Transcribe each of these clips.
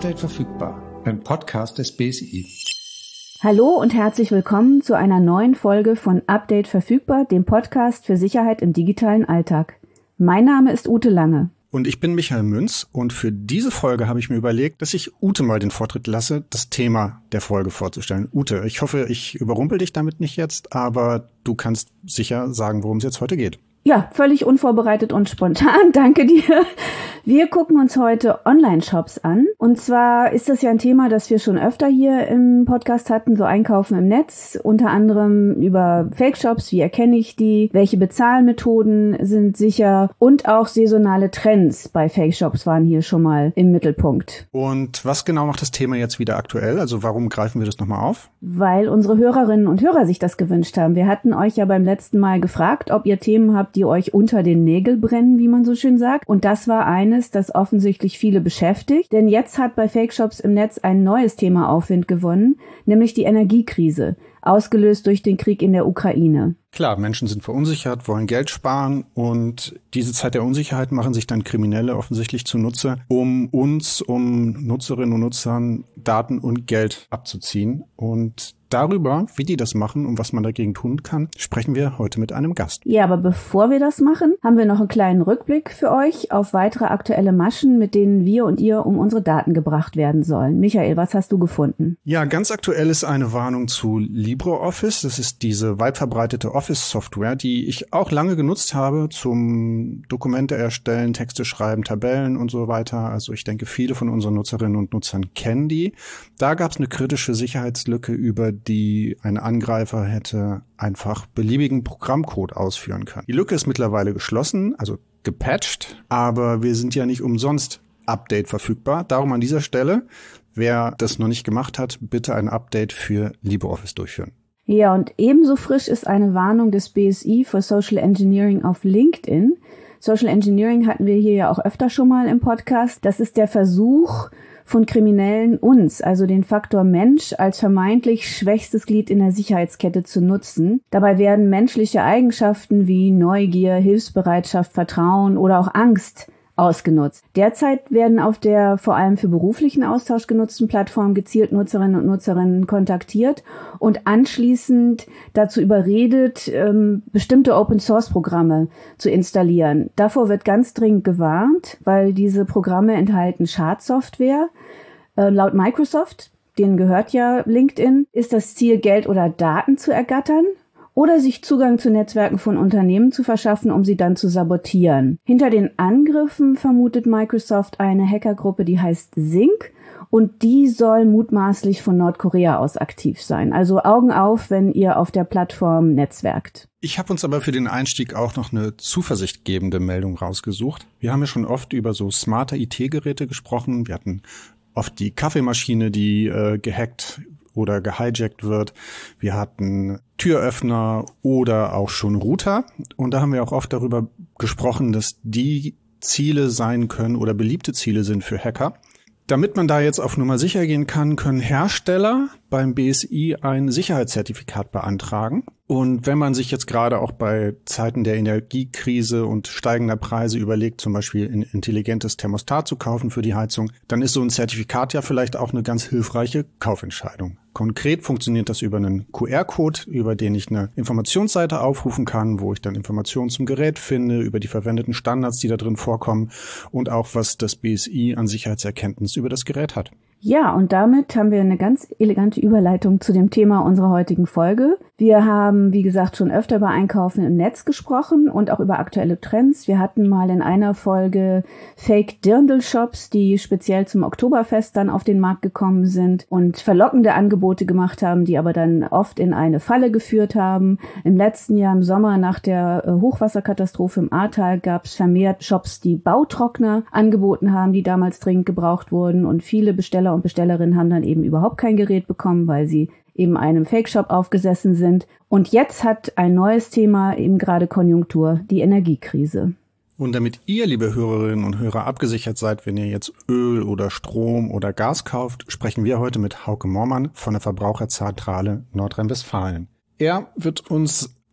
Update verfügbar, ein Podcast des BSI. Hallo und herzlich willkommen zu einer neuen Folge von Update verfügbar, dem Podcast für Sicherheit im digitalen Alltag. Mein Name ist Ute Lange. Und ich bin Michael Münz und für diese Folge habe ich mir überlegt, dass ich Ute mal den Vortritt lasse, das Thema der Folge vorzustellen. Ute, ich hoffe, ich überrumpel dich damit nicht jetzt, aber du kannst sicher sagen, worum es jetzt heute geht. Ja, völlig unvorbereitet und spontan, danke dir. Wir gucken uns heute Online-Shops an. Und zwar ist das ja ein Thema, das wir schon öfter hier im Podcast hatten, so Einkaufen im Netz, unter anderem über Fake-Shops, wie erkenne ich die, welche Bezahlmethoden sind sicher und auch saisonale Trends bei Fake-Shops waren hier schon mal im Mittelpunkt. Und was genau macht das Thema jetzt wieder aktuell? Also warum greifen wir das nochmal auf? Weil unsere Hörerinnen und Hörer sich das gewünscht haben. Wir hatten euch ja beim letzten Mal gefragt, ob ihr Themen habt, die euch unter den Nägeln brennen, wie man so schön sagt. Und das war eines, das offensichtlich viele beschäftigt. Denn jetzt hat bei Fake-Shops im Netz ein neues Thema Aufwind gewonnen, nämlich die Energiekrise, ausgelöst durch den Krieg in der Ukraine. Klar, Menschen sind verunsichert, wollen Geld sparen und diese Zeit der Unsicherheit machen sich dann Kriminelle offensichtlich zunutze, um Nutzerinnen und Nutzern Daten und Geld abzuziehen. Und darüber, wie die das machen und was man dagegen tun kann, sprechen wir heute mit einem Gast. Ja, aber bevor wir das machen, haben wir noch einen kleinen Rückblick für euch auf weitere aktuelle Maschen, mit denen wir und ihr um unsere Daten gebracht werden sollen. Michael, was hast du gefunden? Ja, ganz aktuell ist eine Warnung zu LibreOffice. Das ist diese weit verbreitete Office-Software, die ich auch lange genutzt habe zum Dokumente erstellen, Texte schreiben, Tabellen und so weiter. Also ich denke, viele von unseren Nutzerinnen und Nutzern kennen die. Da gab es eine kritische Sicherheitslücke, über die ein Angreifer hätte einfach beliebigen Programmcode ausführen können. Die Lücke ist mittlerweile geschlossen, also gepatcht, aber wir sind ja nicht umsonst Update verfügbar. Darum an dieser Stelle, wer das noch nicht gemacht hat, bitte ein Update für LibreOffice durchführen. Ja, und ebenso frisch ist eine Warnung des BSI für Social Engineering auf LinkedIn. Social Engineering hatten wir hier ja auch öfter schon mal im Podcast. Das ist der Versuch von Kriminellen, uns, also den Faktor Mensch, als vermeintlich schwächstes Glied in der Sicherheitskette zu nutzen. Dabei werden menschliche Eigenschaften wie Neugier, Hilfsbereitschaft, Vertrauen oder auch Angst ausgenutzt. Derzeit werden auf der vor allem für beruflichen Austausch genutzten Plattform gezielt Nutzerinnen und Nutzerinnen kontaktiert und anschließend dazu überredet, bestimmte Open-Source-Programme zu installieren. Davor wird ganz dringend gewarnt, weil diese Programme enthalten Schadsoftware. Laut Microsoft, denen gehört ja LinkedIn, ist das Ziel, Geld oder Daten zu ergattern oder sich Zugang zu Netzwerken von Unternehmen zu verschaffen, um sie dann zu sabotieren. Hinter den Angriffen vermutet Microsoft eine Hackergruppe, die heißt Sync, und die soll mutmaßlich von Nordkorea aus aktiv sein. Also Augen auf, wenn ihr auf der Plattform netzwerkt. Ich habe uns aber für den Einstieg auch noch eine zuversichtgebende Meldung rausgesucht. Wir haben ja schon oft über so smarte IT-Geräte gesprochen. Wir hatten oft die Kaffeemaschine, die gehackt oder gehijackt wird. Wir hatten Türöffner oder auch schon Router. Und da haben wir auch oft darüber gesprochen, dass die Ziele sein können oder beliebte Ziele sind für Hacker. Damit man da jetzt auf Nummer sicher gehen kann, können Hersteller beim BSI ein Sicherheitszertifikat beantragen. Und wenn man sich jetzt gerade auch bei Zeiten der Energiekrise und steigender Preise überlegt, zum Beispiel ein intelligentes Thermostat zu kaufen für die Heizung, dann ist so ein Zertifikat ja vielleicht auch eine ganz hilfreiche Kaufentscheidung. Konkret funktioniert das über einen QR-Code, über den ich eine Informationsseite aufrufen kann, wo ich dann Informationen zum Gerät finde, über die verwendeten Standards, die da drin vorkommen und auch was das BSI an Sicherheitserkenntnis über das Gerät hat. Ja, und damit haben wir eine ganz elegante Überleitung zu dem Thema unserer heutigen Folge. Wir haben, wie gesagt, schon öfter über Einkaufen im Netz gesprochen und auch über aktuelle Trends. Wir hatten mal in einer Folge Fake-Dirndl-Shops, die speziell zum Oktoberfest dann auf den Markt gekommen sind und verlockende Angebote gemacht haben, die aber dann oft in eine Falle geführt haben. Im letzten Jahr im Sommer nach der Hochwasserkatastrophe im Ahrtal gab es vermehrt Shops, die Bautrockner angeboten haben, die damals dringend gebraucht wurden, und viele Besteller und Bestellerinnen haben dann eben überhaupt kein Gerät bekommen, weil sie eben einem Fake-Shop aufgesessen sind. Und jetzt hat ein neues Thema eben gerade Konjunktur, die Energiekrise. Und damit ihr, liebe Hörerinnen und Hörer, abgesichert seid, wenn ihr jetzt Öl oder Strom oder Gas kauft, sprechen wir heute mit Hauke Moormann von der Verbraucherzentrale Nordrhein-Westfalen. Er wird uns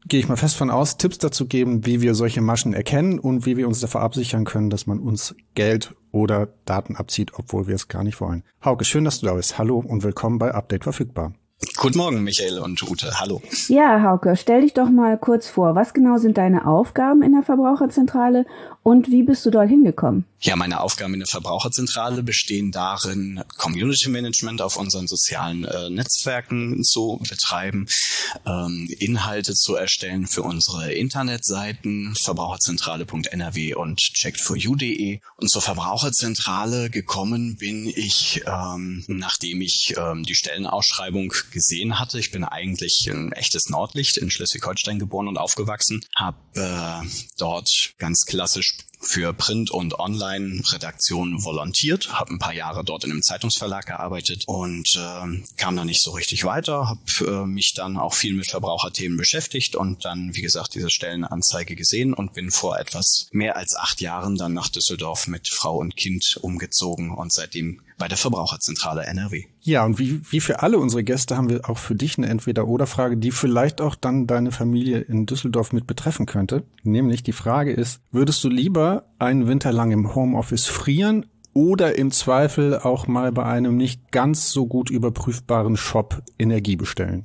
gehe ich mal fest von aus, Tipps dazu geben, wie wir solche Maschen erkennen und wie wir uns davor absichern können, dass man uns Geld oder Daten abzieht, obwohl wir es gar nicht wollen. Hauke, schön, dass du da bist. Hallo und willkommen bei Update verfügbar. Guten Morgen, Michael und Ute. Hallo. Ja, Hauke, stell dich doch mal kurz vor. Was genau sind deine Aufgaben in der Verbraucherzentrale und wie bist du dort hingekommen? Ja, meine Aufgaben in der Verbraucherzentrale bestehen darin, Community Management auf unseren sozialen Netzwerken zu betreiben, Inhalte zu erstellen für unsere Internetseiten, verbraucherzentrale.nrw und checked4you.de. Und zur Verbraucherzentrale gekommen bin ich, nachdem ich die Stellenausschreibung gesehen hatte. Ich bin eigentlich ein echtes Nordlicht in Schleswig-Holstein geboren und aufgewachsen, habe dort ganz klassisch für Print- und Online-Redaktion volontiert, habe ein paar Jahre dort in einem Zeitungsverlag gearbeitet und kam da nicht so richtig weiter, habe mich dann auch viel mit Verbraucherthemen beschäftigt und dann, wie gesagt, diese Stellenanzeige gesehen und bin vor etwas mehr als 8 Jahren dann nach Düsseldorf mit Frau und Kind umgezogen und seitdem bei der Verbraucherzentrale NRW. Ja, und wie für alle unsere Gäste haben wir auch für dich eine Entweder-oder-Frage, die vielleicht auch dann deine Familie in Düsseldorf mit betreffen könnte. Nämlich die Frage ist, würdest du lieber einen Winter lang im Homeoffice frieren oder im Zweifel auch mal bei einem nicht ganz so gut überprüfbaren Shop Energie bestellen?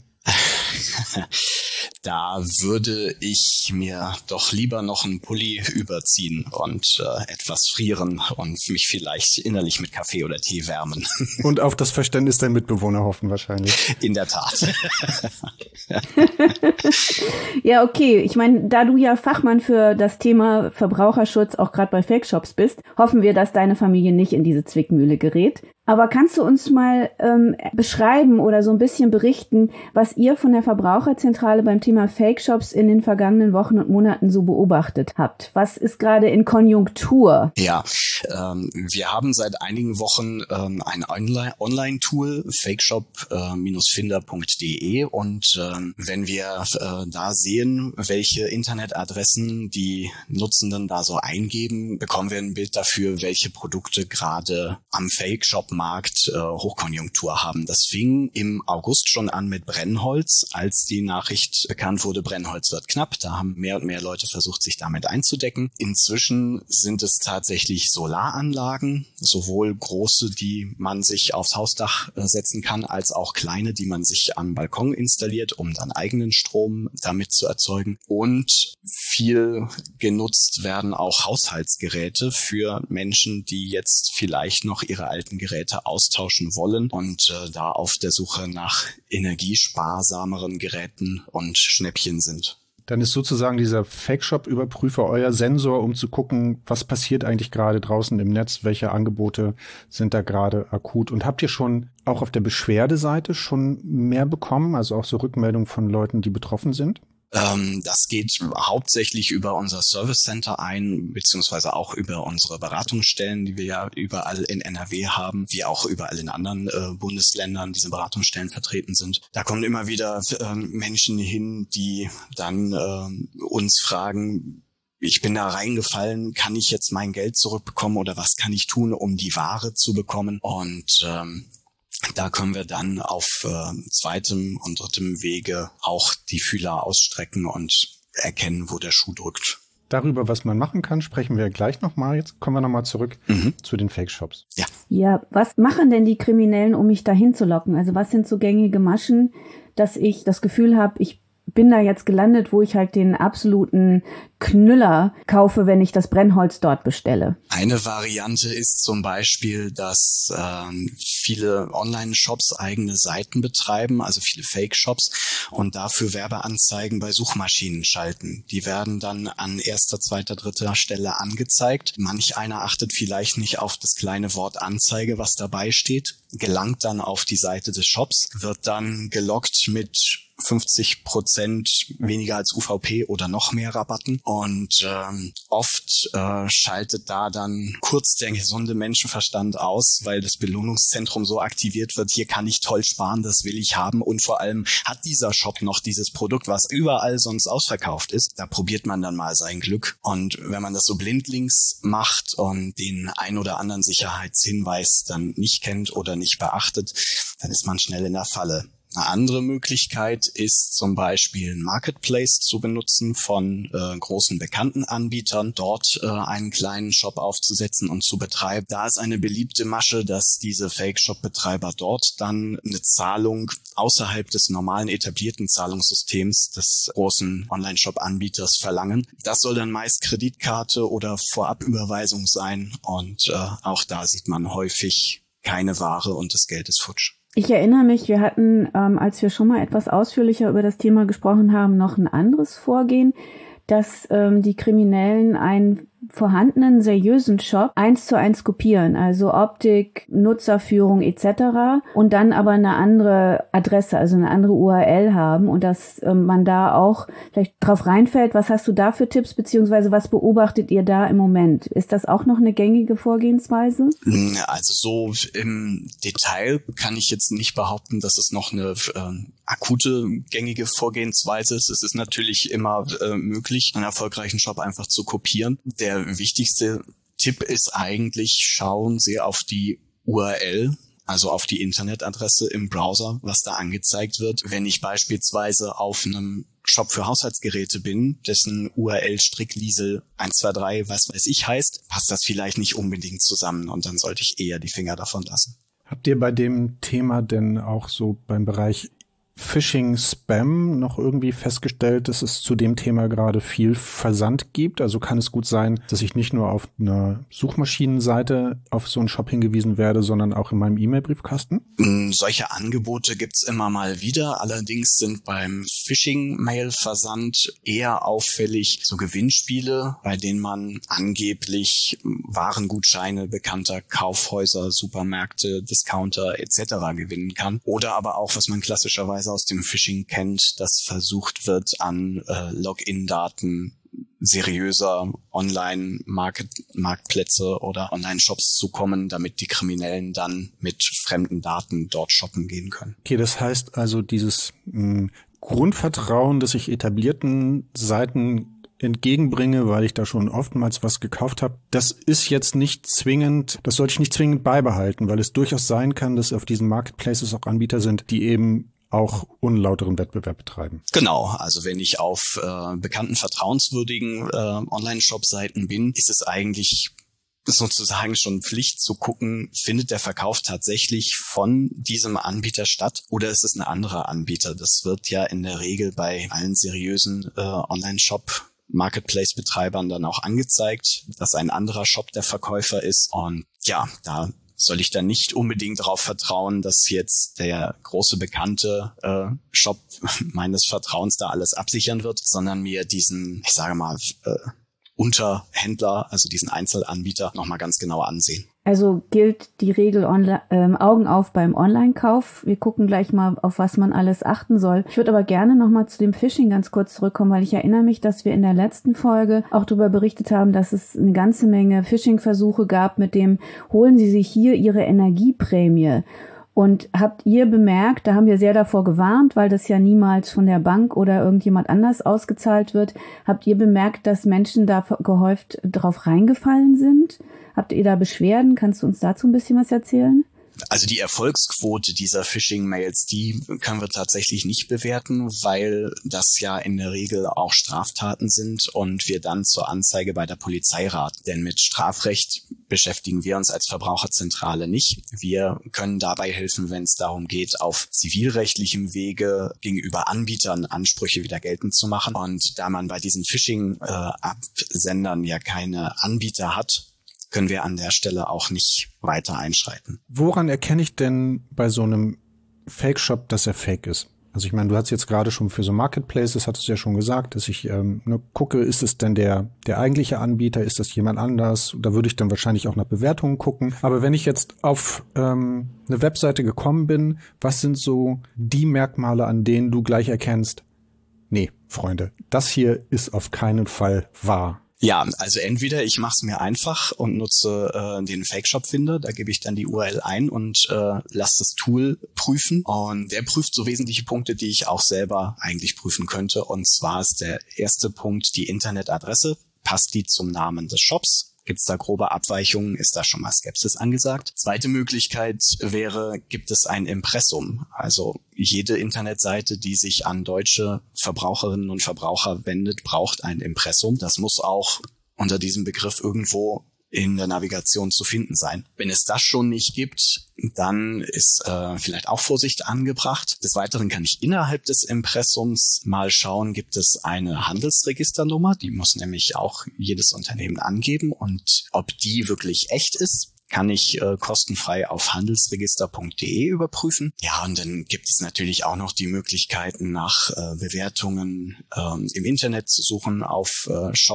Da würde ich mir doch lieber noch einen Pulli überziehen und etwas frieren und mich vielleicht innerlich mit Kaffee oder Tee wärmen. Und auf das Verständnis der Mitbewohner hoffen wahrscheinlich. In der Tat. Ja, okay. Ich meine, da du ja Fachmann für das Thema Verbraucherschutz auch gerade bei Fake-Shops bist, hoffen wir, dass deine Familie nicht in diese Zwickmühle gerät. Aber kannst du uns mal beschreiben oder so ein bisschen berichten, was ihr von der Verbraucherzentrale beim Thema Fake-Shops in den vergangenen Wochen und Monaten so beobachtet habt? Was ist gerade in Konjunktur? Ja, wir haben seit einigen Wochen ein Online-Tool, fakeshop-finder.de und wenn wir da sehen, welche Internetadressen die Nutzenden da so eingeben, bekommen wir ein Bild dafür, welche Produkte gerade am Fake-Shop-Markt Hochkonjunktur haben. Das fing im August schon an mit Brennholz, als die Nachricht bekannt wurde, Brennholz wird knapp. Da haben mehr und mehr Leute versucht, sich damit einzudecken. Inzwischen sind es tatsächlich Solaranlagen, sowohl große, die man sich aufs Hausdach setzen kann, als auch kleine, die man sich am Balkon installiert, um dann eigenen Strom damit zu erzeugen. Und viel genutzt werden auch Haushaltsgeräte für Menschen, die jetzt vielleicht noch ihre alten Geräte austauschen wollen und da auf der Suche nach energiesparsameren Geräten und Schnäppchen sind. Dann ist sozusagen dieser Fake-Shop-Überprüfer euer Sensor, um zu gucken, was passiert eigentlich gerade draußen im Netz, welche Angebote sind da gerade akut. Und habt ihr schon auch auf der Beschwerdeseite schon mehr bekommen, also auch so Rückmeldungen von Leuten, die betroffen sind? Das geht hauptsächlich über unser Service Center ein, beziehungsweise auch über unsere Beratungsstellen, die wir ja überall in NRW haben, wie auch überall in anderen Bundesländern diese Beratungsstellen vertreten sind. Da kommen immer wieder Menschen hin, die dann uns fragen, ich bin da reingefallen, kann ich jetzt mein Geld zurückbekommen oder was kann ich tun, um die Ware zu bekommen? Und da können wir dann auf zweitem und drittem Wege auch die Fühler ausstrecken und erkennen, wo der Schuh drückt. Darüber, was man machen kann, sprechen wir gleich nochmal. Jetzt kommen wir nochmal zurück zu den Fake-Shops. Ja, was machen denn die Kriminellen, um mich dahin zu locken? Also was sind so gängige Maschen, dass ich das Gefühl habe, ich bin da jetzt gelandet, wo ich halt den absoluten Knüller kaufe, wenn ich das Brennholz dort bestelle. Eine Variante ist zum Beispiel, dass viele Online-Shops eigene Seiten betreiben, also viele Fake-Shops und dafür Werbeanzeigen bei Suchmaschinen schalten. Die werden dann an 1., 2., 3. Stelle angezeigt. Manch einer achtet vielleicht nicht auf das kleine Wort Anzeige, was dabei steht, gelangt dann auf die Seite des Shops, wird dann gelockt mit 50% weniger als UVP oder noch mehr Rabatten und oft schaltet da dann kurz der gesunde Menschenverstand aus, weil das Belohnungszentrum so aktiviert wird, hier kann ich toll sparen, das will ich haben und vor allem hat dieser Shop noch dieses Produkt, was überall sonst ausverkauft ist. Da probiert man dann mal sein Glück und wenn man das so blindlings macht und den ein oder anderen Sicherheitshinweis dann nicht kennt oder nicht beachtet, dann ist man schnell in der Falle. Eine andere Möglichkeit ist zum Beispiel ein Marketplace zu benutzen von großen bekannten Anbietern, dort einen kleinen Shop aufzusetzen und zu betreiben. Da ist eine beliebte Masche, dass diese Fake-Shop-Betreiber dort dann eine Zahlung außerhalb des normalen etablierten Zahlungssystems des großen Online-Shop-Anbieters verlangen. Das soll dann meist Kreditkarte oder Vorabüberweisung sein und auch da sieht man häufig keine Ware und das Geld ist futsch. Ich erinnere mich, wir hatten, als wir schon mal etwas ausführlicher über das Thema gesprochen haben, noch ein anderes Vorgehen, dass die Kriminellen einen vorhandenen seriösen Shop 1:1 kopieren, also Optik, Nutzerführung etc. und dann aber eine andere Adresse, also eine andere URL haben und dass man da auch vielleicht drauf reinfällt. Was hast du da für Tipps, beziehungsweise was beobachtet ihr da im Moment? Ist das auch noch eine gängige Vorgehensweise? Also so im Detail kann ich jetzt nicht behaupten, dass es noch eine akute gängige Vorgehensweise ist. Es ist natürlich immer möglich, einen erfolgreichen Shop einfach zu kopieren. Der wichtigste Tipp ist eigentlich, schauen Sie auf die URL, also auf die Internetadresse im Browser, was da angezeigt wird. Wenn ich beispielsweise auf einem Shop für Haushaltsgeräte bin, dessen URL Strickliesel 123, was weiß ich heißt, passt das vielleicht nicht unbedingt zusammen und dann sollte ich eher die Finger davon lassen. Habt ihr bei dem Thema denn auch so beim Bereich Phishing, Spam noch irgendwie festgestellt, dass es zu dem Thema gerade viel Versand gibt? Also kann es gut sein, dass ich nicht nur auf einer Suchmaschinenseite auf so einen Shop hingewiesen werde, sondern auch in meinem E-Mail-Briefkasten? Solche Angebote gibt's immer mal wieder. Allerdings sind beim Phishing-Mail-Versand eher auffällig so Gewinnspiele, bei denen man angeblich Warengutscheine bekannter Kaufhäuser, Supermärkte, Discounter etc. gewinnen kann. Oder aber auch, was man klassischerweise aus dem Phishing kennt, dass versucht wird, an Login-Daten seriöser Online-Marktplätze oder Online-Shops zu kommen, damit die Kriminellen dann mit fremden Daten dort shoppen gehen können. Okay, das heißt also dieses Grundvertrauen, das ich etablierten Seiten entgegenbringe, weil ich da schon oftmals was gekauft habe, das ist jetzt nicht zwingend, das sollte ich nicht zwingend beibehalten, weil es durchaus sein kann, dass auf diesen Marketplaces auch Anbieter sind, die eben auch unlauteren Wettbewerb betreiben. Genau, also wenn ich auf bekannten, vertrauenswürdigen Online-Shop-Seiten bin, ist es eigentlich sozusagen schon Pflicht zu gucken, findet der Verkauf tatsächlich von diesem Anbieter statt oder ist es ein anderer Anbieter? Das wird ja in der Regel bei allen seriösen Online-Shop Marketplace-Betreibern dann auch angezeigt, dass ein anderer Shop der Verkäufer ist. Und ja, da soll ich dann nicht unbedingt darauf vertrauen, dass jetzt der große bekannte Shop meines Vertrauens da alles absichern wird, sondern mir diesen, ich sage mal, Unterhändler, also diesen Einzelanbieter, nochmal ganz genau ansehen. Also gilt die Regel Augen auf beim Online-Kauf. Wir gucken gleich mal, auf was man alles achten soll. Ich würde aber gerne nochmal zu dem Phishing ganz kurz zurückkommen, weil ich erinnere mich, dass wir in der letzten Folge auch darüber berichtet haben, dass es eine ganze Menge Phishing-Versuche gab mit dem, holen Sie sich hier Ihre Energieprämie. Und habt ihr bemerkt, da haben wir sehr davor gewarnt, weil das ja niemals von der Bank oder irgendjemand anders ausgezahlt wird, habt ihr bemerkt, dass Menschen da gehäuft drauf reingefallen sind? Habt ihr da Beschwerden? Kannst du uns dazu ein bisschen was erzählen? Also die Erfolgsquote dieser Phishing-Mails, die können wir tatsächlich nicht bewerten, weil das ja in der Regel auch Straftaten sind und wir dann zur Anzeige bei der Polizei raten. Denn mit Strafrecht beschäftigen wir uns als Verbraucherzentrale nicht. Wir können dabei helfen, wenn es darum geht, auf zivilrechtlichem Wege gegenüber Anbietern Ansprüche wieder geltend zu machen. Und da man bei diesen Phishing-Absendern ja keine Anbieter hat, können wir an der Stelle auch nicht weiter einschreiten. Woran erkenne ich denn bei so einem Fake-Shop, dass er fake ist? Also ich meine, du hast jetzt gerade schon für so Marketplaces, hattest du ja schon gesagt, dass ich gucke, ist es denn der eigentliche Anbieter, ist das jemand anders? Da würde ich dann wahrscheinlich auch nach Bewertungen gucken. Aber wenn ich jetzt auf eine Webseite gekommen bin, was sind so die Merkmale, an denen du gleich erkennst, nee, Freunde, das hier ist auf keinen Fall wahr? Ja, also entweder ich mache es mir einfach und nutze den Fake-Shop-Finder, da gebe ich dann die URL ein und lasse das Tool prüfen. Und der prüft so wesentliche Punkte, die ich auch selber eigentlich prüfen könnte. Und zwar ist der erste Punkt die Internetadresse. Passt die zum Namen des Shops? Gibt es da grobe Abweichungen? Ist da schon mal Skepsis angesagt? Zweite Möglichkeit wäre, gibt es ein Impressum? Also jede Internetseite, die sich an deutsche Verbraucherinnen und Verbraucher wendet, braucht ein Impressum. Das muss auch unter diesem Begriff irgendwo in der Navigation zu finden sein. Wenn es das schon nicht gibt, dann ist vielleicht auch Vorsicht angebracht. Des Weiteren kann ich innerhalb des Impressums mal schauen, gibt es eine Handelsregisternummer, die muss nämlich auch jedes Unternehmen angeben, und ob die wirklich echt ist, kann ich kostenfrei auf handelsregister.de überprüfen. Ja, und dann gibt es natürlich auch noch die Möglichkeiten, nach Bewertungen im Internet zu suchen, auf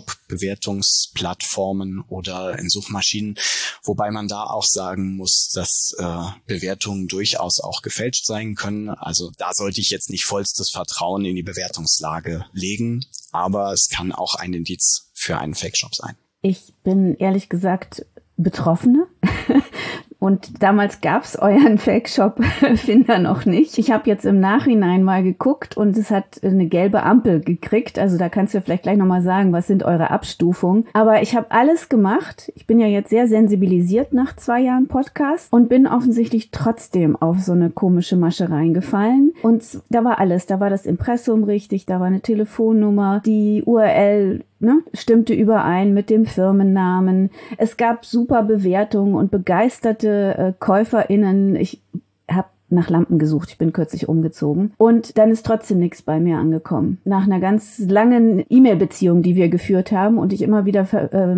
Shop-Bewertungsplattformen oder in Suchmaschinen, wobei man da auch sagen muss, dass Bewertungen durchaus auch gefälscht sein können. Also da sollte ich jetzt nicht vollstes Vertrauen in die Bewertungslage legen, aber es kann auch ein Indiz für einen Fake-Shop sein. Ich bin ehrlich gesagt Betroffene. Und damals gab's euren Fake-Shop-Finder noch nicht. Ich habe jetzt im Nachhinein mal geguckt und es hat eine gelbe Ampel gekriegt. Also da kannst du vielleicht gleich nochmal sagen, was sind eure Abstufungen. Aber ich habe alles gemacht. Ich bin ja jetzt sehr sensibilisiert nach 2 Jahren Podcast und bin offensichtlich trotzdem auf so eine komische Masche reingefallen. Und da war alles. Da war das Impressum richtig, da war eine Telefonnummer, die URL stimmte überein mit dem Firmennamen. Es gab super Bewertungen und begeisterte KäuferInnen. Ich habe nach Lampen gesucht. Ich bin kürzlich umgezogen. Und dann ist trotzdem nichts bei mir angekommen. Nach einer ganz langen E-Mail-Beziehung, die wir geführt haben und ich immer wieder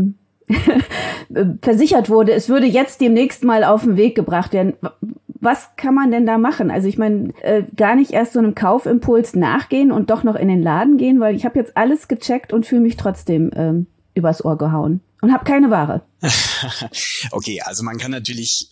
versichert wurde, es würde jetzt demnächst mal auf den Weg gebracht werden. Was kann man denn da machen? Also ich meine, gar nicht erst so einem Kaufimpuls nachgehen und doch noch in den Laden gehen, weil ich habe jetzt alles gecheckt und fühle mich trotzdem übers Ohr gehauen und habe keine Ware. Okay, also man kann natürlich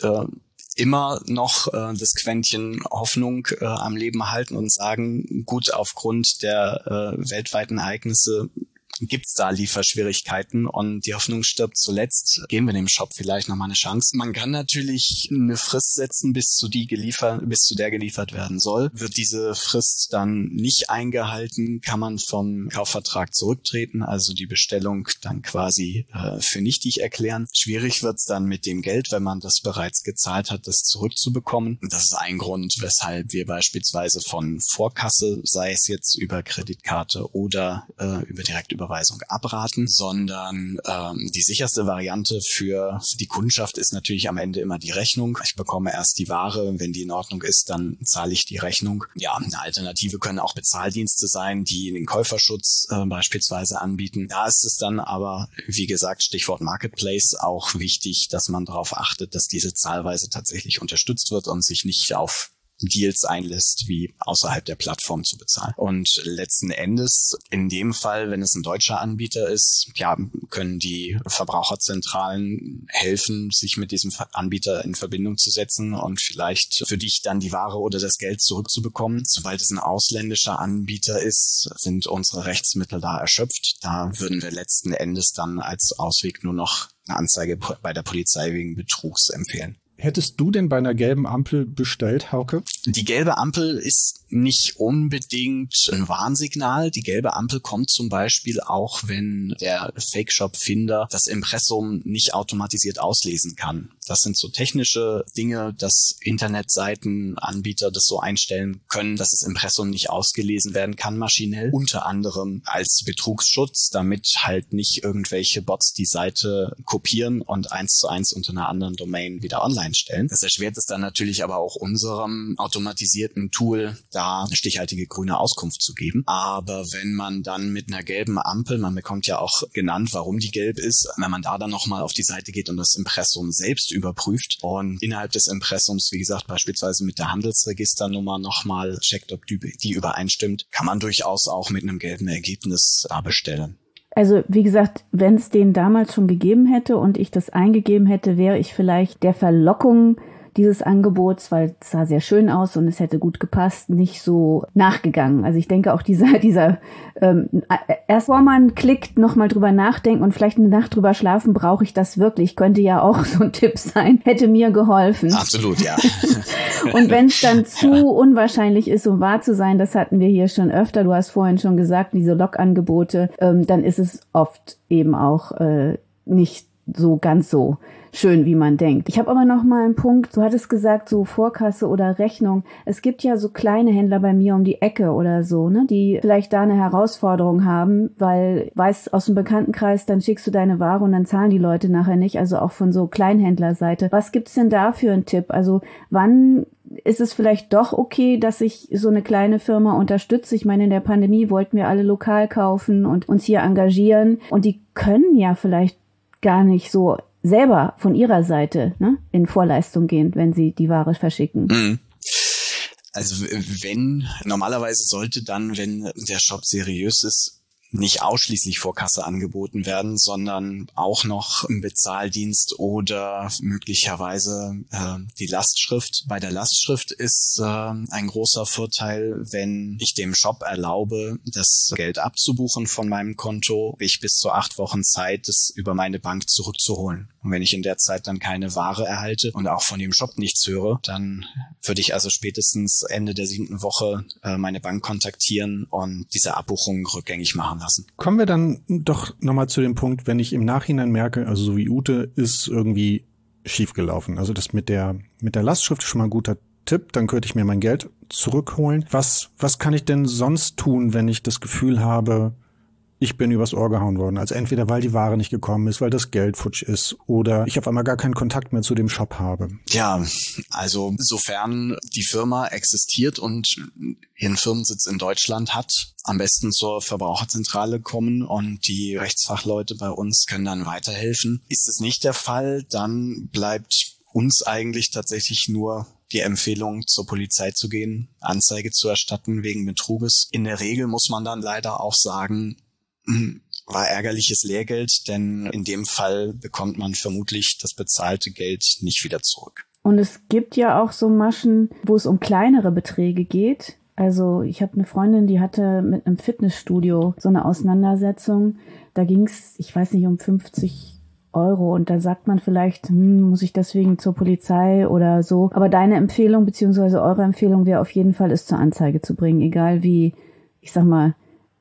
immer noch das Quäntchen Hoffnung am Leben halten und sagen, gut, aufgrund der weltweiten Ereignisse gibt's da Lieferschwierigkeiten und die Hoffnung stirbt zuletzt. Geben wir dem Shop vielleicht nochmal eine Chance. Man kann natürlich eine Frist setzen, bis zu der geliefert werden soll. Wird diese Frist dann nicht eingehalten, kann man vom Kaufvertrag zurücktreten, also die Bestellung dann quasi für nichtig erklären. Schwierig wird's dann mit dem Geld, wenn man das bereits gezahlt hat, das zurückzubekommen. Das ist ein Grund, weshalb wir beispielsweise von Vorkasse, sei es jetzt über Kreditkarte oder über Direktüberweisung abraten, sondern die sicherste Variante für die Kundschaft ist natürlich am Ende immer die Rechnung. Ich bekomme erst die Ware, wenn die in Ordnung ist, dann zahle ich die Rechnung. Ja, eine Alternative können auch Bezahldienste sein, die den Käuferschutz beispielsweise anbieten. Da ist es dann aber, wie gesagt, Stichwort Marketplace, auch wichtig, dass man darauf achtet, dass diese Zahlweise tatsächlich unterstützt wird und sich nicht auf Deals einlässt, wie außerhalb der Plattform zu bezahlen. Und letzten Endes, in dem Fall, wenn es ein deutscher Anbieter ist, ja, können die Verbraucherzentralen helfen, sich mit diesem Anbieter in Verbindung zu setzen und vielleicht für dich dann die Ware oder das Geld zurückzubekommen. Sobald es ein ausländischer Anbieter ist, sind unsere Rechtsmittel da erschöpft. Da würden wir letzten Endes dann als Ausweg nur noch eine Anzeige bei der Polizei wegen Betrugs empfehlen. Hättest du denn bei einer gelben Ampel bestellt, Hauke? Die gelbe Ampel ist nicht unbedingt ein Warnsignal. Die gelbe Ampel kommt zum Beispiel auch, wenn der Fake-Shop-Finder das Impressum nicht automatisiert auslesen kann. Das sind so technische Dinge, dass Internetseitenanbieter das so einstellen können, dass das Impressum nicht ausgelesen werden kann maschinell. Unter anderem als Betrugsschutz, damit halt nicht irgendwelche Bots die Seite kopieren und 1:1 unter einer anderen Domain wieder online stellen. Das erschwert es dann natürlich aber auch unserem automatisierten Tool, da eine stichhaltige grüne Auskunft zu geben. Aber wenn man dann mit einer gelben Ampel, man bekommt ja auch genannt, warum die gelb ist, wenn man da dann nochmal auf die Seite geht und das Impressum selbst überprüft und innerhalb des Impressums, wie gesagt, beispielsweise mit der Handelsregisternummer nochmal checkt, ob die übereinstimmt, kann man durchaus auch mit einem gelben Ergebnis da bestellen. Also wie gesagt, wenn es den damals schon gegeben hätte und ich das eingegeben hätte, wäre ich vielleicht der Verlockung dieses Angebots, weil es sah sehr schön aus und es hätte gut gepasst, nicht so nachgegangen. Also ich denke auch dieser erst bevor man klickt, nochmal drüber nachdenken und vielleicht eine Nacht drüber schlafen, brauche ich das wirklich? Könnte ja auch so ein Tipp sein, hätte mir geholfen. Absolut, ja. Und wenn es dann zu unwahrscheinlich ist, um wahr zu sein, das hatten wir hier schon öfter, du hast vorhin schon gesagt, diese Log-Angebote, dann ist es oft eben auch nicht so ganz so schön, wie man denkt. Ich habe aber noch mal einen Punkt. Du hattest gesagt, so Vorkasse oder Rechnung. Es gibt ja so kleine Händler bei mir um die Ecke oder so, ne, die vielleicht da eine Herausforderung haben, weil, weißt, aus dem Bekanntenkreis, dann schickst du deine Ware und dann zahlen die Leute nachher nicht, also auch von so Kleinhändlerseite. Was gibt's denn da für einen Tipp? Also wann ist es vielleicht doch okay, dass ich so eine kleine Firma unterstütze? Ich meine, in der Pandemie wollten wir alle lokal kaufen und uns hier engagieren und die können ja vielleicht gar nicht so selber von ihrer Seite, ne, in Vorleistung gehen, wenn sie die Ware verschicken. Mhm. Also normalerweise sollte dann, wenn der Shop seriös ist, nicht ausschließlich Vorkasse angeboten werden, sondern auch noch im Bezahldienst oder möglicherweise die Lastschrift. Bei der Lastschrift ist ein großer Vorteil, wenn ich dem Shop erlaube, das Geld abzubuchen von meinem Konto, habe ich bis zu 8 Wochen Zeit, es über meine Bank zurückzuholen. Und wenn ich in der Zeit dann keine Ware erhalte und auch von dem Shop nichts höre, dann würde ich also spätestens Ende der 7. Woche meine Bank kontaktieren und diese Abbuchung rückgängig machen lassen. Kommen wir dann doch nochmal zu dem Punkt, wenn ich im Nachhinein merke, also so wie Ute, ist irgendwie schiefgelaufen. Also das mit der Lastschrift ist schon mal ein guter Tipp, dann könnte ich mir mein Geld zurückholen. Was kann ich denn sonst tun, wenn ich das Gefühl habe, ich bin übers Ohr gehauen worden? Also entweder weil die Ware nicht gekommen ist, weil das Geld futsch ist oder ich auf einmal gar keinen Kontakt mehr zu dem Shop habe. Ja, also sofern die Firma existiert und ihren Firmensitz in Deutschland hat, am besten zur Verbraucherzentrale kommen und die Rechtsfachleute bei uns können dann weiterhelfen. Ist es nicht der Fall, dann bleibt uns eigentlich tatsächlich nur die Empfehlung, zur Polizei zu gehen, Anzeige zu erstatten wegen Betruges. In der Regel muss man dann leider auch sagen, war ärgerliches Lehrgeld, denn in dem Fall bekommt man vermutlich das bezahlte Geld nicht wieder zurück. Und es gibt ja auch so Maschen, wo es um kleinere Beträge geht. Also ich habe eine Freundin, die hatte mit einem Fitnessstudio so eine Auseinandersetzung. Da ging es, ich weiß nicht, um 50 € und da sagt man vielleicht, muss ich deswegen zur Polizei oder so. Aber deine Empfehlung beziehungsweise eure Empfehlung wäre auf jeden Fall, es zur Anzeige zu bringen, egal wie, ich sag mal,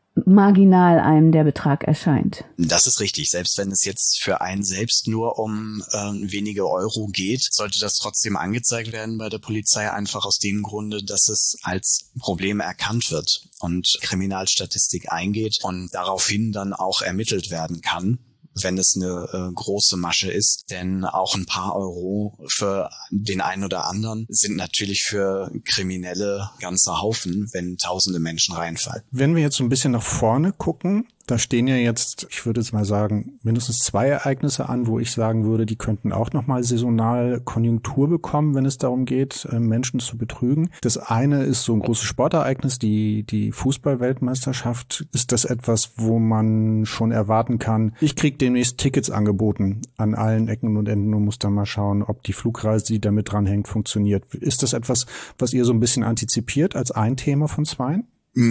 marginal einem der Betrag erscheint. Das ist richtig. Selbst wenn es jetzt für einen selbst nur um wenige Euro geht, sollte das trotzdem angezeigt werden bei der Polizei, einfach aus dem Grunde, dass es als Problem erkannt wird und Kriminalstatistik eingeht und daraufhin dann auch ermittelt werden kann, wenn es eine große Masche ist. Denn auch ein paar Euro für den einen oder anderen sind natürlich für Kriminelle ganzer Haufen, wenn tausende Menschen reinfallen. Wenn wir jetzt so ein bisschen nach vorne gucken, da stehen ja jetzt, ich würde jetzt mal sagen, mindestens 2 Ereignisse an, wo ich sagen würde, die könnten auch nochmal saisonal Konjunktur bekommen, wenn es darum geht, Menschen zu betrügen. Das eine ist so ein großes Sportereignis, die Fußball-Weltmeisterschaft. Ist das etwas, wo man schon erwarten kann, ich kriege demnächst Tickets angeboten an allen Ecken und Enden und muss dann mal schauen, ob die Flugreise, die damit dranhängt, funktioniert. Ist das etwas, was ihr so ein bisschen antizipiert als ein Thema von 2?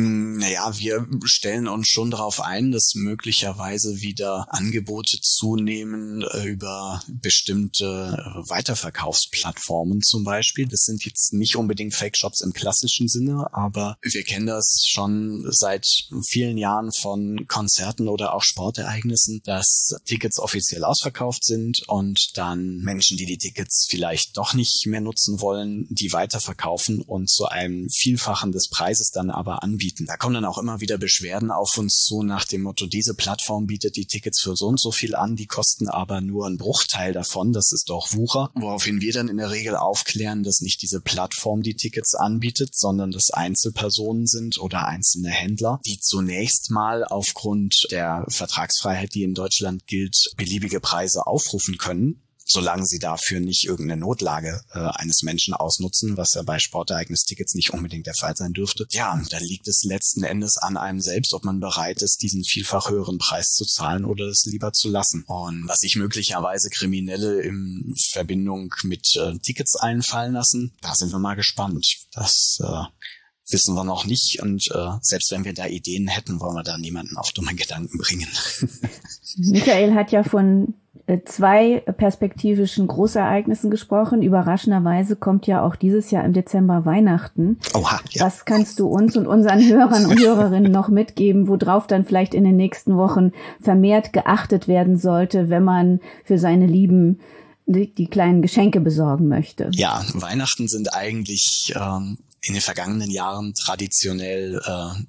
Naja, wir stellen uns schon darauf ein, dass möglicherweise wieder Angebote zunehmen über bestimmte Weiterverkaufsplattformen zum Beispiel. Das sind jetzt nicht unbedingt Fake-Shops im klassischen Sinne, aber wir kennen das schon seit vielen Jahren von Konzerten oder auch Sportereignissen, dass Tickets offiziell ausverkauft sind und dann Menschen, die die Tickets vielleicht doch nicht mehr nutzen wollen, die weiterverkaufen und zu einem Vielfachen des Preises dann aber anbieten. Da kommen dann auch immer wieder Beschwerden auf uns zu nach dem Motto, diese Plattform bietet die Tickets für so und so viel an, die kosten aber nur einen Bruchteil davon, das ist doch Wucher. Woraufhin wir dann in der Regel aufklären, dass nicht diese Plattform die Tickets anbietet, sondern dass Einzelpersonen sind oder einzelne Händler, die zunächst mal aufgrund der Vertragsfreiheit, die in Deutschland gilt, beliebige Preise aufrufen können, solange sie dafür nicht irgendeine Notlage eines Menschen ausnutzen, was ja bei Sportereignistickets nicht unbedingt der Fall sein dürfte. Ja, da liegt es letzten Endes an einem selbst, ob man bereit ist, diesen vielfach höheren Preis zu zahlen oder es lieber zu lassen. Und was sich möglicherweise Kriminelle in Verbindung mit Tickets einfallen lassen, da sind wir mal gespannt. Das wissen wir noch nicht und selbst wenn wir da Ideen hätten, wollen wir da niemanden auf dumme Gedanken bringen. Michael hat ja von 2 perspektivischen Großereignissen gesprochen. Überraschenderweise kommt ja auch dieses Jahr im Dezember Weihnachten. Oha, ja. Was kannst du uns und unseren Hörern und Hörerinnen noch mitgeben, worauf dann vielleicht in den nächsten Wochen vermehrt geachtet werden sollte, wenn man für seine Lieben die kleinen Geschenke besorgen möchte? Ja, Weihnachten sind eigentlich in den vergangenen Jahren traditionell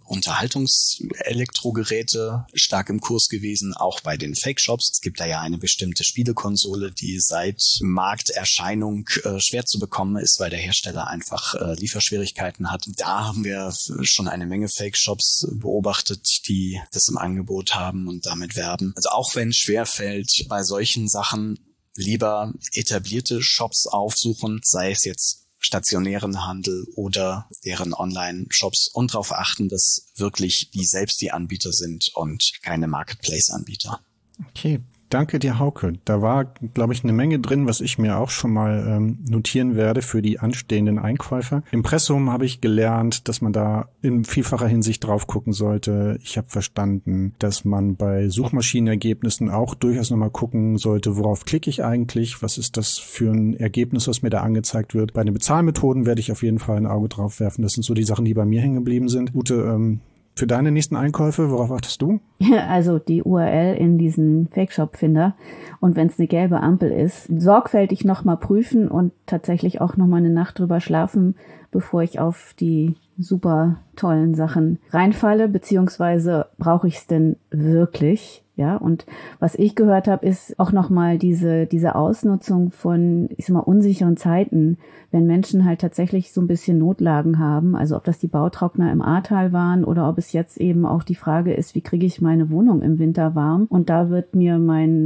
Unterhaltungselektrogeräte stark im Kurs gewesen, auch bei den Fake-Shops. Es gibt da ja eine bestimmte Spielekonsole, die seit Markterscheinung schwer zu bekommen ist, weil der Hersteller einfach Lieferschwierigkeiten hat. Da haben wir schon eine Menge Fake-Shops beobachtet, die das im Angebot haben und damit werben. Also auch wenn es schwer fällt, bei solchen Sachen lieber etablierte Shops aufsuchen, sei es jetzt stationären Handel oder deren Online-Shops, und darauf achten, dass wirklich die selbst die Anbieter sind und keine Marketplace-Anbieter. Okay, danke dir, Hauke. Da war, glaube ich, eine Menge drin, was ich mir auch schon mal notieren werde für die anstehenden Einkäufe. Impressum habe ich gelernt, dass man da in vielfacher Hinsicht drauf gucken sollte. Ich habe verstanden, dass man bei Suchmaschinenergebnissen auch durchaus nochmal gucken sollte, worauf klicke ich eigentlich? Was ist das für ein Ergebnis, was mir da angezeigt wird? Bei den Bezahlmethoden werde ich auf jeden Fall ein Auge drauf werfen. Das sind so die Sachen, die bei mir hängen geblieben sind. Ute, für deine nächsten Einkäufe, worauf achtest du? Also die URL in diesen Fake-Shop-Finder, und wenn es eine gelbe Ampel ist, sorgfältig nochmal prüfen und tatsächlich auch nochmal eine Nacht drüber schlafen, bevor ich auf die super tollen Sachen reinfalle, beziehungsweise brauche ich es denn wirklich? Ja, und was ich gehört habe, ist auch nochmal diese Ausnutzung von, ich sag mal, unsicheren Zeiten, wenn Menschen halt tatsächlich so ein bisschen Notlagen haben, also ob das die Bautrockner im Ahrtal waren oder ob es jetzt eben auch die Frage ist, wie kriege ich meine Wohnung im Winter warm? Und da wird mir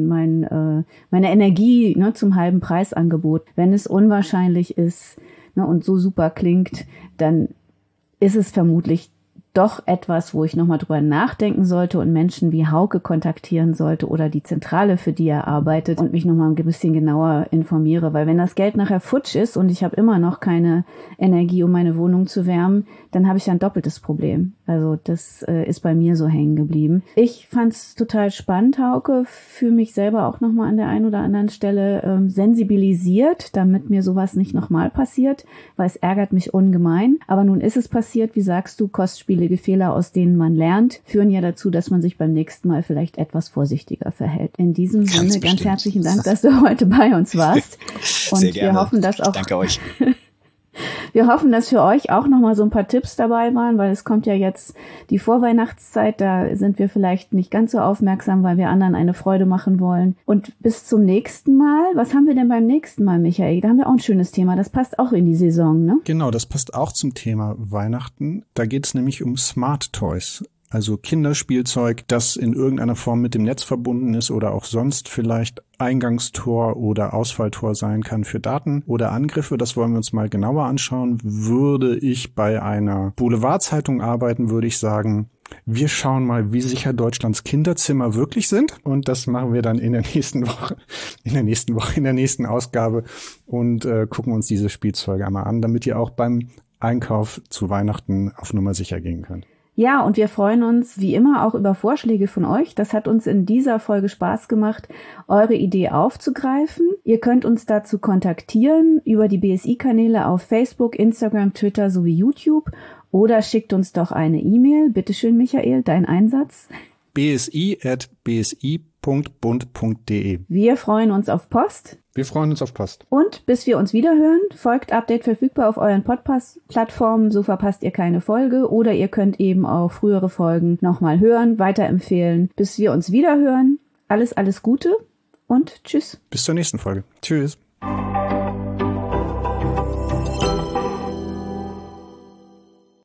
meine Energie zum halben Preis angeboten. Wenn es unwahrscheinlich ist und so super klingt, dann ist es vermutlich doch etwas, wo ich nochmal drüber nachdenken sollte und Menschen wie Hauke kontaktieren sollte oder die Zentrale, für die er arbeitet, und mich nochmal ein bisschen genauer informiere. Weil wenn das Geld nachher futsch ist und ich habe immer noch keine Energie, um meine Wohnung zu wärmen, dann habe ich ja ein doppeltes Problem. Also das ist bei mir so hängen geblieben. Ich fand es total spannend, Hauke, für mich selber auch nochmal an der einen oder anderen Stelle sensibilisiert, damit mir sowas nicht nochmal passiert, weil es ärgert mich ungemein. Aber nun ist es passiert, wie sagst du, kostspielige Fehler, aus denen man lernt, führen ja dazu, dass man sich beim nächsten Mal vielleicht etwas vorsichtiger verhält. In diesem Sinne ganz herzlichen Dank, dass du heute bei uns warst. Und sehr gerne. Wir hoffen, dass auch Danke euch. Wir hoffen, dass für euch auch nochmal so ein paar Tipps dabei waren, weil es kommt ja jetzt die Vorweihnachtszeit, da sind wir vielleicht nicht ganz so aufmerksam, weil wir anderen eine Freude machen wollen. Und bis zum nächsten Mal. Was haben wir denn beim nächsten Mal, Michael? Da haben wir auch ein schönes Thema, das passt auch in die Saison, ne? Genau, das passt auch zum Thema Weihnachten. Da geht es nämlich um Smart Toys. Also Kinderspielzeug, das in irgendeiner Form mit dem Netz verbunden ist oder auch sonst vielleicht Eingangstor oder Ausfalltor sein kann für Daten oder Angriffe. Das wollen wir uns mal genauer anschauen. Würde ich bei einer Boulevardzeitung arbeiten, würde ich sagen, wir schauen mal, wie sicher Deutschlands Kinderzimmer wirklich sind. Und das machen wir dann in der nächsten Woche, in der nächsten Ausgabe und gucken uns diese Spielzeuge einmal an, damit ihr auch beim Einkauf zu Weihnachten auf Nummer sicher gehen könnt. Ja, und wir freuen uns wie immer auch über Vorschläge von euch. Das hat uns in dieser Folge Spaß gemacht, eure Idee aufzugreifen. Ihr könnt uns dazu kontaktieren über die BSI-Kanäle auf Facebook, Instagram, Twitter sowie YouTube oder schickt uns doch eine E-Mail. Bitteschön, Michael, dein Einsatz. bsi@bsi.bund.de. Wir freuen uns auf Post. Wir freuen uns auf Post. Und bis wir uns wiederhören, folgt Update verfügbar auf euren Podcast-Plattformen, so verpasst ihr keine Folge, oder ihr könnt eben auch frühere Folgen nochmal hören, weiterempfehlen. Bis wir uns wiederhören, alles Gute und tschüss. Bis zur nächsten Folge. Tschüss.